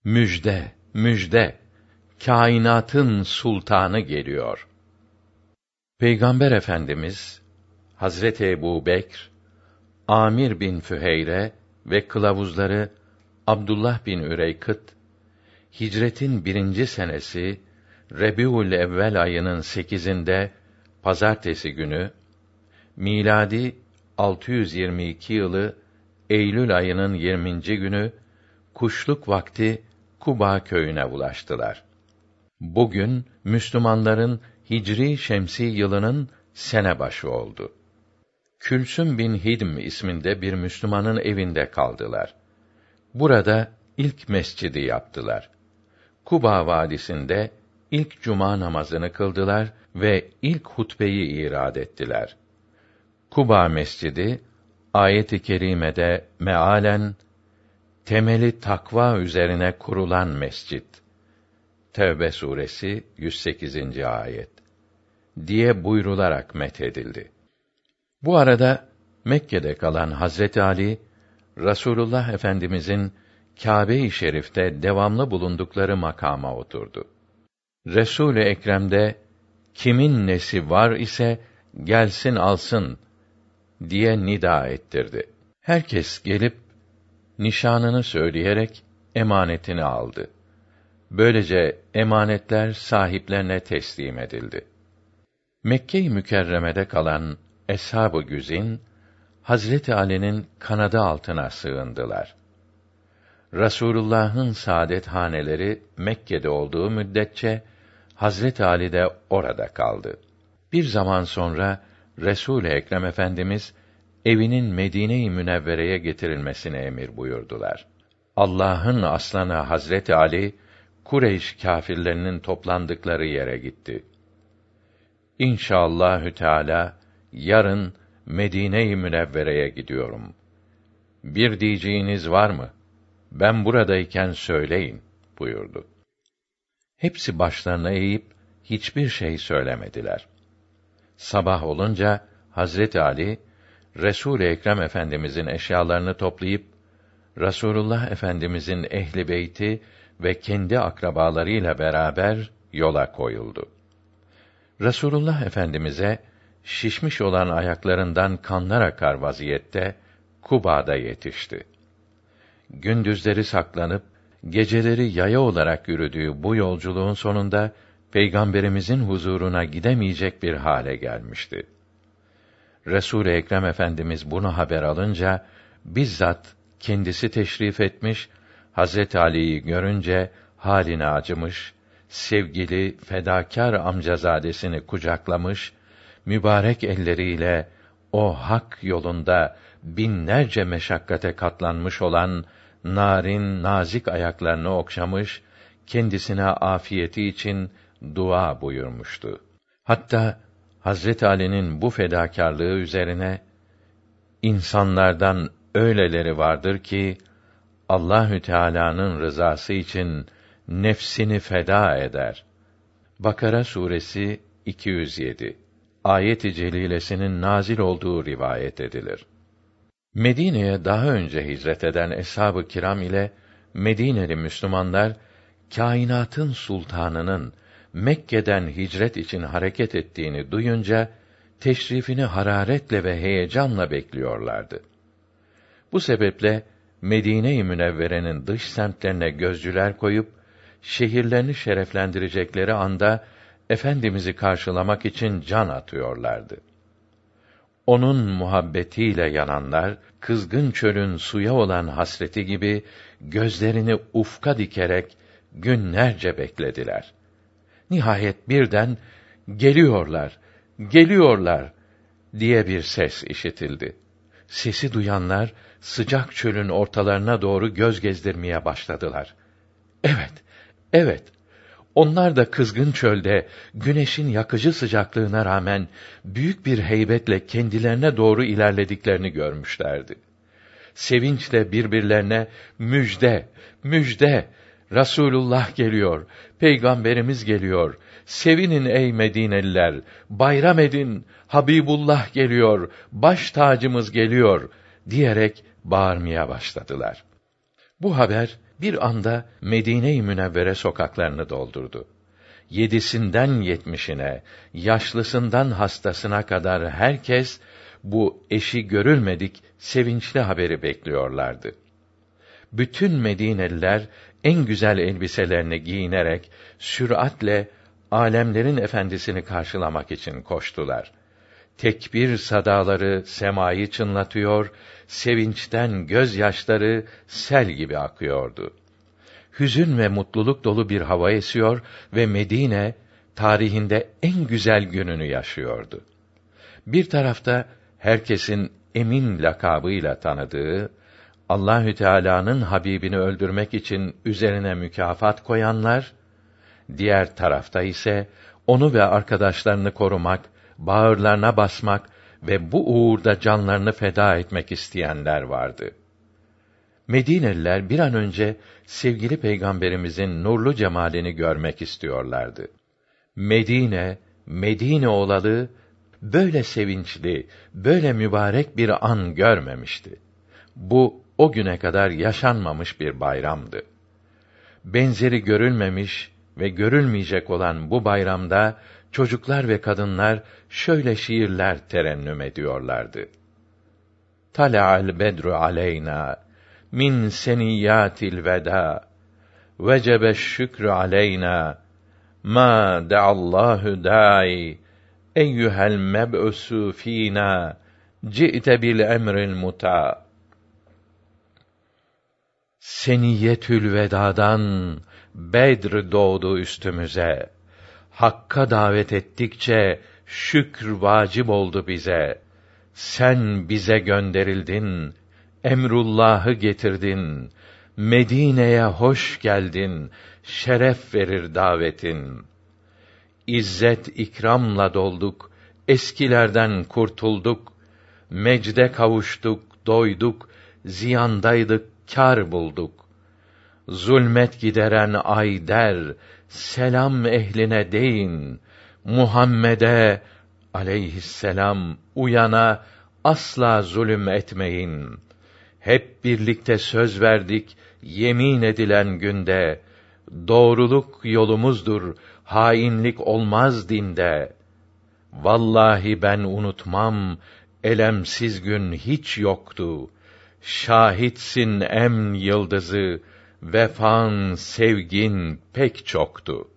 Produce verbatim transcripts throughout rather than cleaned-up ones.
Müjde, müjde! Kainatın sultanı geliyor. Peygamber Efendimiz Hazreti Ebubekr, Amir bin Füheyre ve kılavuzları Abdullah bin Üreykıt, hicretin birinci senesi Rebiul Evvel ayının sekizinde pazartesi günü, miladi altı yüz yirmi iki yılı Eylül ayının yirminci günü kuşluk vakti Kuba köyüne ulaştılar. Bugün Müslümanların Hicri Şemsî yılının sene başı oldu. Külsüm bin Hidm isminde bir Müslümanın evinde kaldılar. Burada ilk mescidi yaptılar. Kuba vadisinde ilk cuma namazını kıldılar ve ilk hutbeyi irad ettiler. Kuba Mescidi ayet-i kerimede mealen temeli takva üzerine kurulan mescit. Tevbe suresi yüz sekizinci ayet diye buyrularak methedildi. Bu arada Mekke'de kalan Hazreti Ali, Rasulullah Efendimizin Kâbe-i Şerif'te devamlı bulundukları makama oturdu. Resul-i Ekrem'de kimin nesi var ise gelsin alsın diye nida ettirdi. Herkes gelip nişanını söyleyerek emanetini aldı. Böylece emanetler sahiplerine teslim edildi. Mekke-i Mükerreme'de kalan Eshab-ı Güzin, Hazreti Ali'nin kanadı altına sığındılar. Rasulullah'ın saadet haneleri Mekke'de olduğu müddetçe Hazreti Ali de orada kaldı. Bir zaman sonra Resul-i Ekrem Efendimiz evinin Medine-i Münevvere'ye getirilmesini emir buyurdular. Allah'ın aslanı Hazreti Ali Kureyş kâfirlerinin toplandıkları yere gitti. İnşallahü Teala yarın Medine-i Münevvere'ye gidiyorum. Bir diyeceğiniz var mı? Ben buradayken söyleyin buyurdu. Hepsi başlarını eğip hiçbir şey söylemediler. Sabah olunca Hazreti Ali Resul-i Ekrem Efendimizin eşyalarını toplayıp Rasulullah Efendimizin ehli beyti ve kendi akrabalarıyla beraber yola koyuldu. Rasulullah Efendimize şişmiş olan ayaklarından kanlar akar vaziyette Kuba'da yetişti. Gündüzleri saklanıp geceleri yaya olarak yürüdüğü bu yolculuğun sonunda Peygamberimizin huzuruna gidemeyecek bir hale gelmişti. Resul-i Ekrem Efendimiz bunu haber alınca bizzat kendisi teşrif etmiş, Hazreti Ali'yi görünce haline acımış, sevgili fedakâr amcazadesini kucaklamış, mübarek elleriyle o hak yolunda binlerce meşakkate katlanmış olan narin nazik ayaklarını okşamış, kendisine afiyeti için dua buyurmuştu. Hatta Hazreti Ali'nin bu fedakârlığı üzerine insanlardan öyleleri vardır ki Allahü Teala'nın rızası için nefsini feda eder. Bakara suresi iki yüz yedi. Ayet-i celilesinin nazil olduğu rivayet edilir. Medine'ye daha önce hicret eden eshab-ı kiram ile Medineli Müslümanlar kainatın sultanının Mekke'den hicret için hareket ettiğini duyunca teşrifini hararetle ve heyecanla bekliyorlardı. Bu sebeple Medine-i Münevvere'nin dış semtlerine gözcüler koyup şehirlerini şereflendirecekleri anda Efendimiz'i karşılamak için can atıyorlardı. Onun muhabbetiyle yananlar, kızgın çölün suya olan hasreti gibi gözlerini ufka dikerek günlerce beklediler. Nihayet birden geliyorlar, geliyorlar diye bir ses işitildi. Sesi duyanlar sıcak çölün ortalarına doğru göz gezdirmeye başladılar. Evet, evet. Onlar da kızgın çölde güneşin yakıcı sıcaklığına rağmen büyük bir heybetle kendilerine doğru ilerlediklerini görmüşlerdi. Sevinçle birbirlerine müjde, müjde, Rasulullah geliyor, Peygamberimiz geliyor, sevinin ey Medineliler, bayram edin, Habibullah geliyor, baş tacımız geliyor diyerek bağırmaya başladılar. Bu haber Bir anda Medine-i Münevvere sokaklarını doldurdu. Yedisinden yetmişine, yaşlısından hastasına kadar herkes bu eşi görülmedik sevinçli haberi bekliyorlardı. Bütün Medineliler en güzel elbiselerini giyinerek süratle alemlerin efendisini karşılamak için koştular. Tekbir sadaları semayı çınlatıyor, sevinçten gözyaşları sel gibi akıyordu. Hüzün ve mutluluk dolu bir hava esiyor ve Medine tarihinde en güzel gününü yaşıyordu. Bir tarafta herkesin Emin lakabıyla tanıdığı, Allahü Teala'nın Habibini öldürmek için üzerine mükafat koyanlar, diğer tarafta ise onu ve arkadaşlarını korumak, bağırlarına basmak ve bu uğurda canlarını feda etmek isteyenler vardı. Medineliler bir an önce sevgili Peygamberimizin nurlu cemalini görmek istiyorlardı. Medine, Medine olalı böyle sevinçli, böyle mübarek bir an görmemişti. Bu o güne kadar yaşanmamış bir bayramdı. Benzeri görülmemiş ve görülmeyecek olan bu bayramda çocuklar ve kadınlar şöyle şiirler terennüm ediyorlardı. Tala'al bedru aleyna min seniyyatil veda vecebeş şükrü aleyna ma da'allahu da'i eyyuhel meb'usu fînâ ci'te bil emril muta. Seniyyetül vedadan Bedr doğdu üstümüze. Hakka davet ettikçe şükr vacip oldu bize. Sen bize gönderildin, emrullah'ı getirdin. Medine'ye hoş geldin, şeref verir davetin. İzzet ikramla dolduk, eskilerden kurtulduk. Mecde kavuştuk, doyduk, ziyandaydık, kâr bulduk. Zulmet gideren ay der, selam ehline deyin. Muhammed'e aleyhisselam uyana asla zulüm etmeyin. Hep birlikte söz verdik, yemin edilen günde. Doğruluk yolumuzdur, hainlik olmaz dinde. Vallahi ben unutmam, elemsiz gün hiç yoktu. Şahitsin em yıldızı, vefan, sevgin pek çoktu.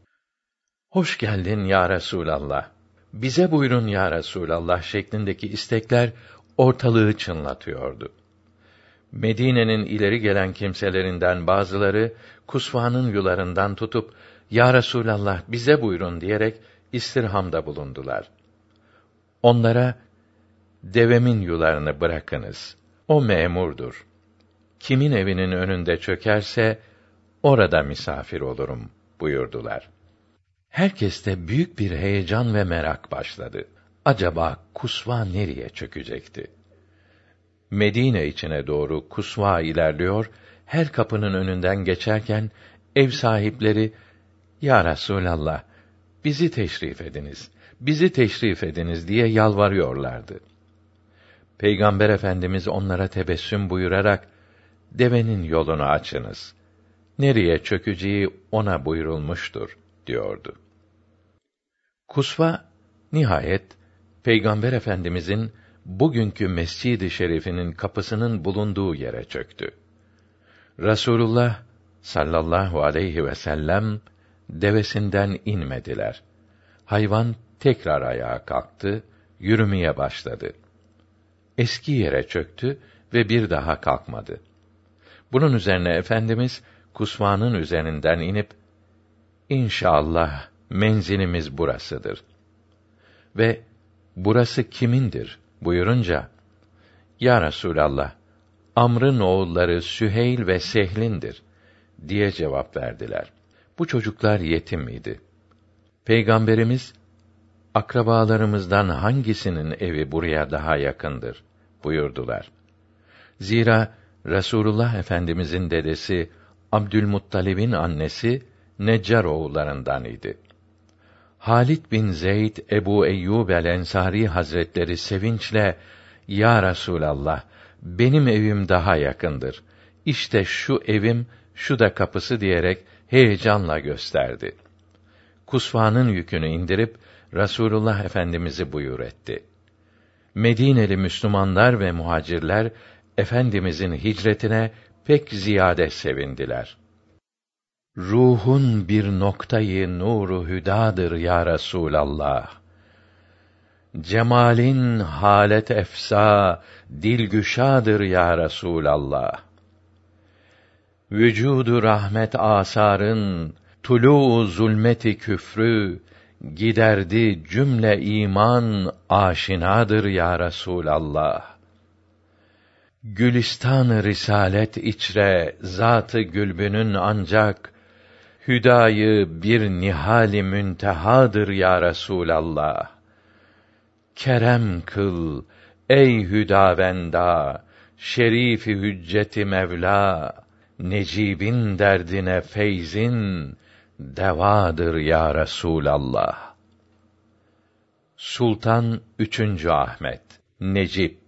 Hoş geldin ya Resûlallah, bize buyurun ya Resûlallah şeklindeki istekler ortalığı çınlatıyordu. Medine'nin ileri gelen kimselerinden bazıları Kusva'nın yularından tutup ya Resûlallah bize buyurun diyerek istirhamda bulundular. Onlara devemin yularını bırakınız. O memurdur. Kimin evinin önünde çökerse orada misafir olurum buyurdular. Herkeste büyük bir heyecan ve merak başladı. Acaba Kusva nereye çökecekti? Medine içine doğru Kusva ilerliyor, her kapının önünden geçerken ev sahipleri "Ya Resûlallah, bizi teşrif ediniz, bizi teşrif ediniz" diye yalvarıyorlardı. Peygamber Efendimiz onlara tebessüm buyurarak devenin yolunu açınız. Nereye çökeceği ona buyurulmuştur diyordu. Kusva nihayet Peygamber Efendimizin bugünkü Mescid-i Şerif'inin kapısının bulunduğu yere çöktü. Rasulullah sallallahu aleyhi ve sellem devesinden inmediler. Hayvan tekrar ayağa kalktı, yürümeye başladı. Eski yere çöktü ve bir daha kalkmadı. Bunun üzerine Efendimiz Kusva'nın üzerinden inip "İnşallah menzilimiz burasıdır." Ve "Burası kimindir?" buyurunca "Ya Resûlallah, Amr'ın oğulları Süheyl ve Sehl'indir" diye cevap verdiler. Bu çocuklar yetim idi. Peygamberimiz "Akrabalarımızdan hangisinin evi buraya daha yakındır?" buyurdular. Zira Resulullah Efendimizin dedesi Abdülmuttalib'in annesi Neccar oğullarından idi. Halit bin Zeyd Ebu Eyyub el-Ensari Hazretleri sevinçle "Ya Resûlallah, benim evim daha yakındır. İşte şu evim şu da kapısı diyerek heyecanla gösterdi. Kusvanın yükünü indirip Rasulullah Efendimizi buyur etti. Medineli Müslümanlar ve muhacirler Efendimizin hicretine pek ziyade sevindiler. Ruhun bir noktayı nuru hüdadır ya Resûlallah. Cemalin halet efsa dilgüşadır ya Resûlallah. Vücudu rahmet asarın tulû zulmeti küfrü giderdi cümle iman aşinadır ya Resûlallah. Gülistan-ı risalet içre zatı gülbünün ancak hüdayı bir nihali müntehadır ya Resûlallah. Kerem kıl ey hüdavenda, şerifi hücceti Mevla, Necib'in derdine feyzin devadır ya Resûlallah. Sultan üçüncü Ahmet, Necip